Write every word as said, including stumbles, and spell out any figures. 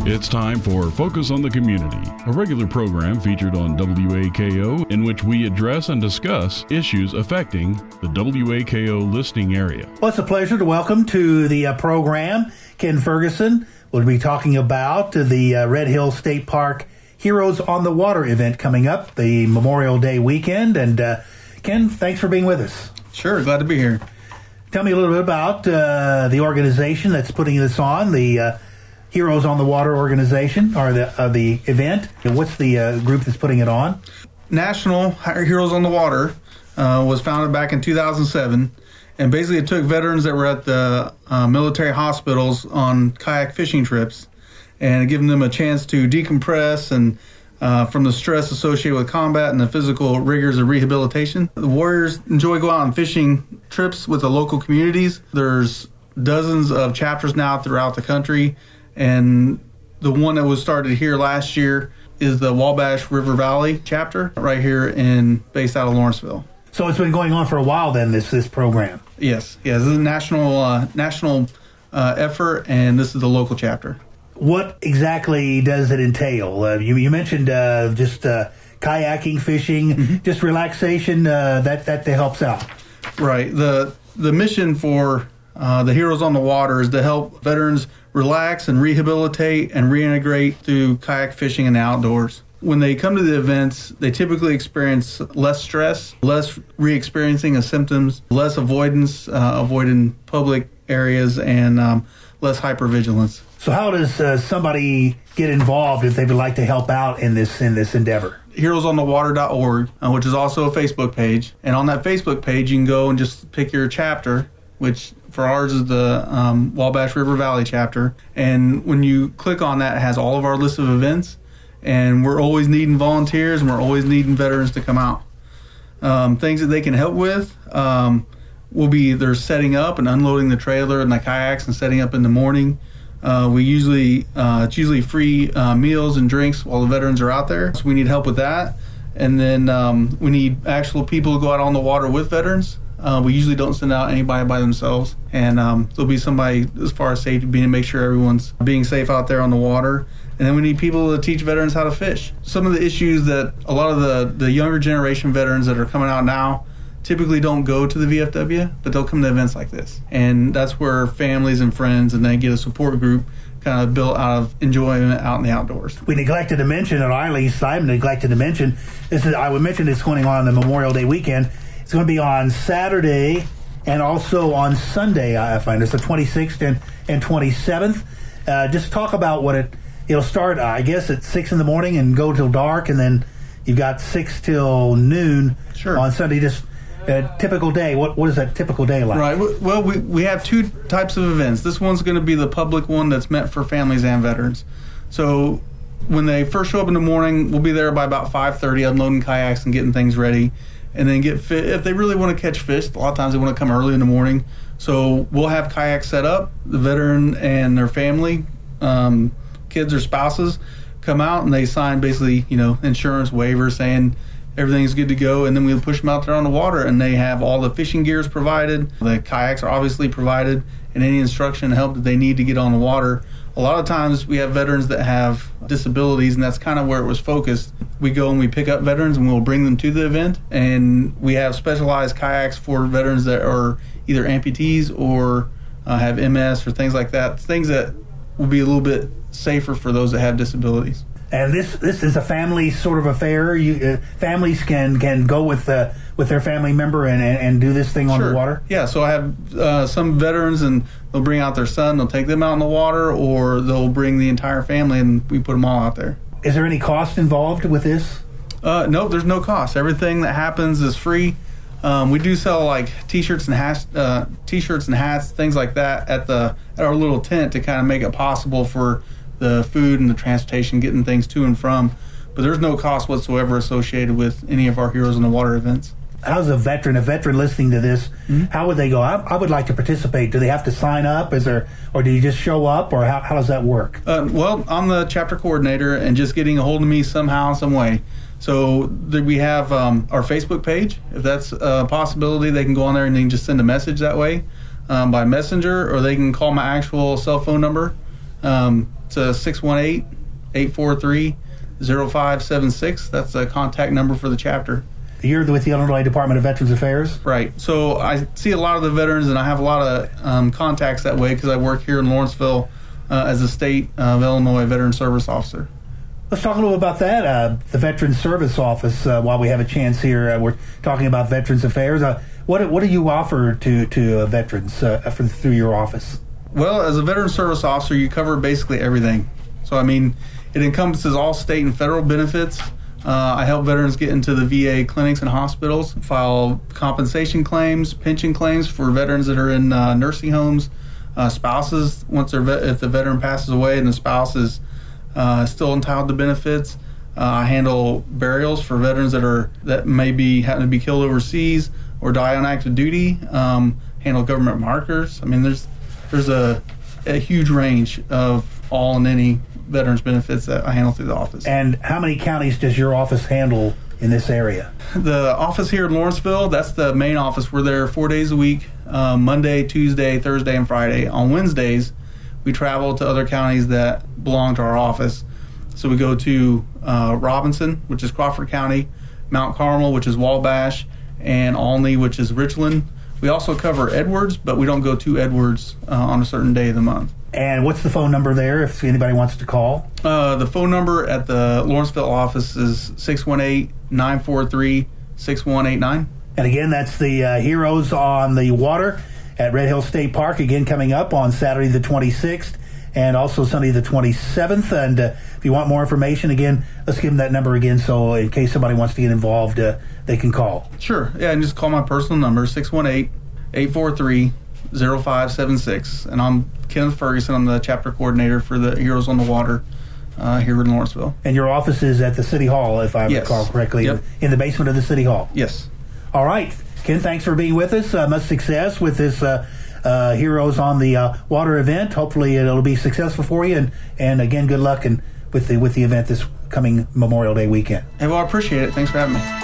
It's time for Focus on the Community, a regular program featured on W A K O in which we address and discuss issues affecting the W A K O listening area. Well, it's a pleasure to welcome to the uh, program Ken Ferguson. We'll be talking about the uh, Red Hill State Park Heroes on the Water event coming up, the Memorial Day weekend. And uh, Ken, thanks for being with us. Sure, glad to be here. Tell me a little bit about uh, the organization that's putting this on, the uh, Heroes on the Water organization, or the uh, the event. What's the uh, group that's putting it on? National Heroes on the Water uh, was founded back in two thousand seven, and basically it took veterans that were at the uh, military hospitals on kayak fishing trips and giving them a chance to decompress and uh, from the stress associated with combat and the physical rigors of rehabilitation. The warriors enjoy going out on fishing trips with the local communities. There's dozens of chapters now throughout the country, and the one that was started here last year is the Wabash River Valley chapter right here in based out of Lawrenceville. So it's been going on for a while then, this this program. Yes, yes, this is a national uh, national uh, effort, and this is the local chapter. What exactly does it entail? Uh, you, you mentioned uh, just uh, kayaking, fishing, mm-hmm. just relaxation. Uh, that that helps out. Right. The the mission for uh, the Heroes on the Water is to help veterans relax and rehabilitate and reintegrate through kayak fishing in the outdoors. When they come to the events, they typically experience less stress, less re-experiencing of symptoms, less avoidance, uh, avoiding public areas, and um, less hypervigilance. So how does uh, somebody get involved if they would like to help out in this in this endeavor? heroes on the water dot org, uh, which is also a Facebook page. And on that Facebook page, you can go and just pick your chapter, which for ours is the um, Wabash River Valley chapter. And when you click on that, it has all of our list of events. And we're always needing volunteers, and we're always needing veterans to come out. Um, things that they can help with um, will be they're setting up and unloading the trailer and the kayaks and setting up in the morning. Uh, we usually, uh, it's usually free uh, meals and drinks while the veterans are out there. So we need help with that. And then um, we need actual people to go out on the water with veterans. Uh, we usually don't send out anybody by themselves. And um, there'll be somebody as far as safety being to make sure everyone's being safe out there on the water. And then we need people to teach veterans how to fish. Some of the issues that a lot of the, the younger generation veterans that are coming out now typically don't go to the V F W, but they'll come to events like this. And that's where families and friends and they get a support group kind of built out of enjoyment out in the outdoors. We neglected to mention, or I at least I neglected to mention, this is, I would mention it's going on the Memorial Day weekend. It's going to be on Saturday and also on Sunday, I find. It's the twenty-sixth and, and twenty-seventh. Uh, just talk about what it, it'll start, I guess, at six in the morning and go till dark, and then you've got six till noon sure. on Sunday. Just a typical day. What What is that typical day like? Right. Well, we, we have two types of events. This one's going to be the public one that's meant for families and veterans. So when they first show up in the morning, we'll be there by about five thirty unloading kayaks and getting things ready. And then get fit. If they really want to catch fish, a lot of times they want to come early in the morning. So we'll have kayaks set up. The veteran and their family, um, kids or spouses, come out and they sign basically, you know, insurance waiver saying everything's good to go. And then we'll push them out there on the water, and they have all the fishing gears provided. The kayaks are obviously provided, and any instruction and help that they need to get on the water. A lot of times we have veterans that have disabilities, and that's kind of where it was focused. We go and we pick up veterans, and we'll bring them to the event, and we have specialized kayaks for veterans that are either amputees or uh, have M S or things like that, things that will be a little bit safer for those that have disabilities. And this this is a family sort of affair. You, uh, families can, can go with uh, with their family member and, and, and do this thing on sure. the water? Yeah, so I have uh, some veterans, and they'll bring out their son, they'll take them out in the water, or they'll bring the entire family, and we put them all out there. Is there any cost involved with this? Uh, no, there's no cost. Everything that happens is free. Um, we do sell like t-shirts and hats, uh, t-shirts and hats, things like that at the at our little tent to kind of make it possible for the food and the transportation, getting things to and from. But there's no cost whatsoever associated with any of our Heroes on the Water events. How's a veteran, a veteran listening to this, mm-hmm. how would they go? I, I would like to participate. Do they have to sign up? Is there, or do you just show up, or how, how does that work? Uh, well, I'm the chapter coordinator, and just getting a hold of me somehow, some way. So th- we have um, our Facebook page. If that's a possibility, they can go on there and they can just send a message that way um, by messenger, or they can call my actual cell phone number. Um, to six one eight, eight four three, zero five seven six. That's a contact number for the chapter. You're with the Illinois Department of Veterans Affairs? Right. So I see a lot of the veterans, and I have a lot of um, contacts that way because I work here in Lawrenceville uh, as a state of Illinois Veteran Service Officer. Let's talk a little about that. Uh, the Veterans Service Office, uh, while we have a chance here, uh, we're talking about Veterans Affairs. Uh, what what do you offer to, to uh, veterans uh, for, through your office? Well, as a Veteran Service Officer, you cover basically everything. So, I mean, it encompasses all state and federal benefits. Uh, I help veterans get into the V A clinics and hospitals, file compensation claims, pension claims for veterans that are in uh, nursing homes, uh, spouses, once they're ve- if the veteran passes away and the spouse is uh, still entitled to benefits. Uh, I handle burials for veterans that are that may be happen to be killed overseas or die on active duty. Um, handle government markers. I mean, there's there's a, a huge range of all and any veterans benefits that I handle through the office. And how many counties does your office handle in this area? The office here in Lawrenceville, that's the main office. We're there four days a week, uh, Monday, Tuesday, Thursday, and Friday. On Wednesdays, we travel to other counties that belong to our office. So we go to uh, Robinson, which is Crawford County, Mount Carmel, which is Wabash, and Olney, which is Richland. We also cover Edwards, but we don't go to Edwards uh, on a certain day of the month. And what's the phone number there if anybody wants to call? Uh, the phone number at the Lawrenceville office is six one eight, nine four three, six one eight nine. And again, that's the uh, Heroes on the Water at Red Hill State Park, again coming up on Saturday the twenty-sixth and also Sunday the twenty-seventh. And uh, if you want more information, again, let's give them that number again so in case somebody wants to get involved, uh, they can call. Sure. Yeah, and just call my personal number, six one eight, eight four three, zero five seven six. And I'm Kenneth Ferguson. I'm the chapter coordinator for the Heroes on the Water uh, here in Lawrenceville. And your office is at the City Hall, if I yes. recall correctly, Yep. in the basement of the City Hall. Yes. All right. Ken, thanks for being with us. Uh, much success with this uh, uh, Heroes on the uh, Water event. Hopefully it'll be successful for you. And, and again, good luck and with the with the event this coming Memorial Day weekend. Hey, well, I appreciate it. Thanks for having me.